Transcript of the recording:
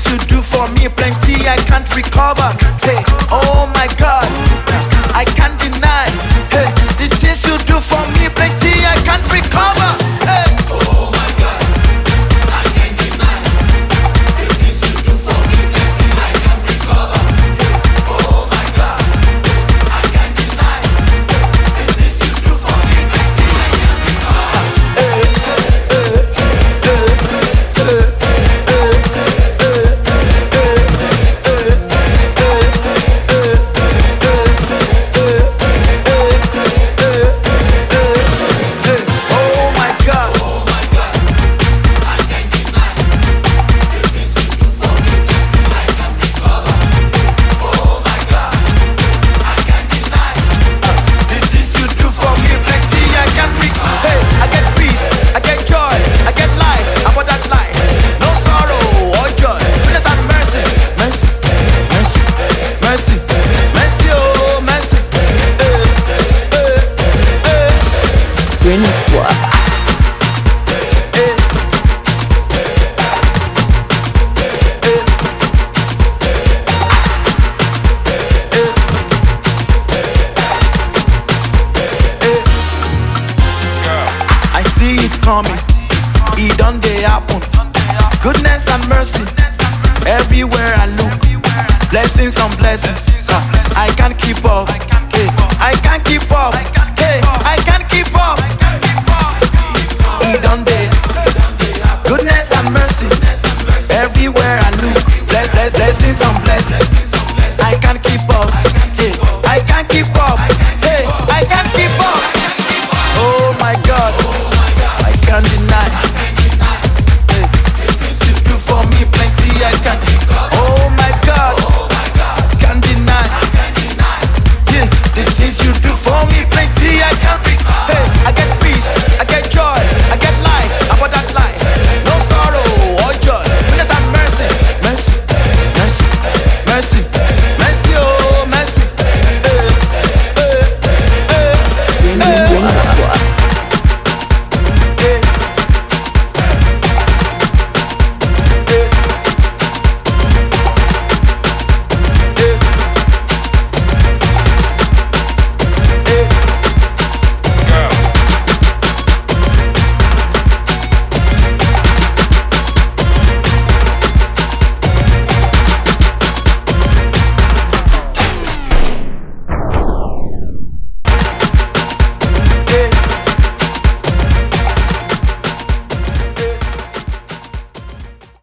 you do for me, plenty I can't recover. Hey, oh my God, I can't deny. Hey, the things you do for me, plenty I can't recover. Hey, Oh my God, I can't deny. The things you do for me, plenty I can't recover. Oh my God, I can't deny. The things you do for me, plenty I can't recover. oh my God. Oh my God, I can't deny. The things you do for me, plenty I can't recover. Oh my God, I can't deny. The things you do for me, plenty I can't recover. Hey, I get peace, I get joy, I get life. About that life, no sorrow or joy. Goodness and mercy, mercy, mercy, mercy, mercy, oh mercy. When it works. I see it coming, it done dey happen. Goodness and mercy, everywhere I look. Blessings on blessings, I can't keep up. Hey, I can't keep up. Hey, I can't keep up.